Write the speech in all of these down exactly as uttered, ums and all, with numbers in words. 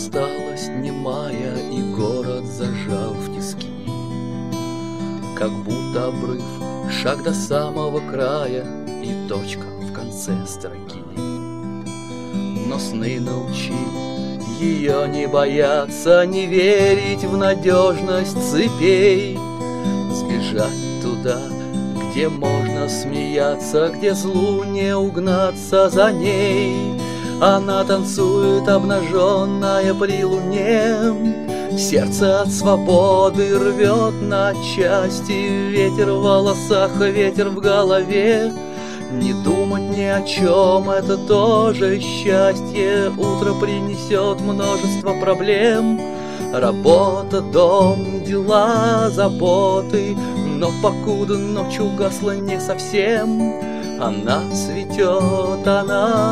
осталась немая, и город зажал в тиски. Как будто обрыв, шаг до самого края и точка в конце строки. Но сны научили ее не бояться, не верить в надежность цепей, сбежать туда, где можно смеяться, где злу не угнаться за ней. Она танцует обнаженная при луне, сердце от свободы рвет на части. Ветер в волосах, ветер в голове. Не думать ни о чем — это тоже счастье. Утро принесет множество проблем. Работа, дом, дела, заботы. Но покуда ночь угасла не совсем, она цветет, она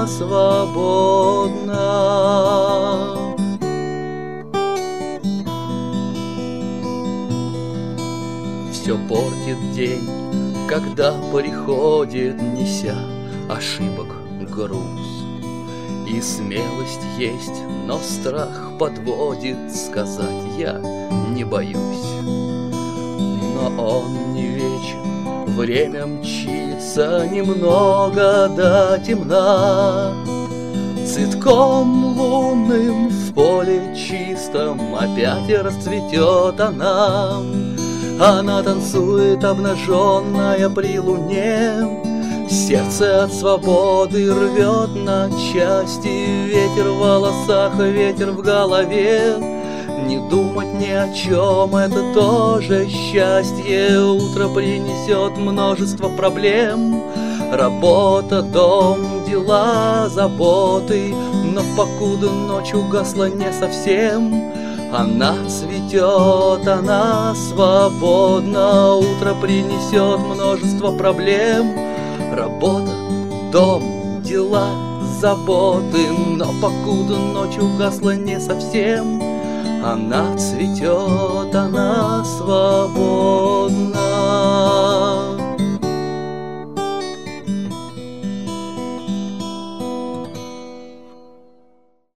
свободна. Все портит день, когда приходит, неся ошибок груз. И смелость есть, но страх подводит, сказать я не боюсь. Но он не вечен, время мчится, немного до темна. Цветком лунным в поле чистом опять расцветет она. Она танцует обнаженная при луне, сердце от свободы рвет на части. Ветер в волосах, ветер в голове. Не думать ни о чем — это тоже счастье. Утро принесет множество проблем. Работа, дом, дела, заботы. Но покуда ночь угасла не совсем, она цветет, она свободна. Утро принесет множество проблем. Работа, дом, дела, заботы. Но покуда ночь угасла не совсем, она цветет, она свободна.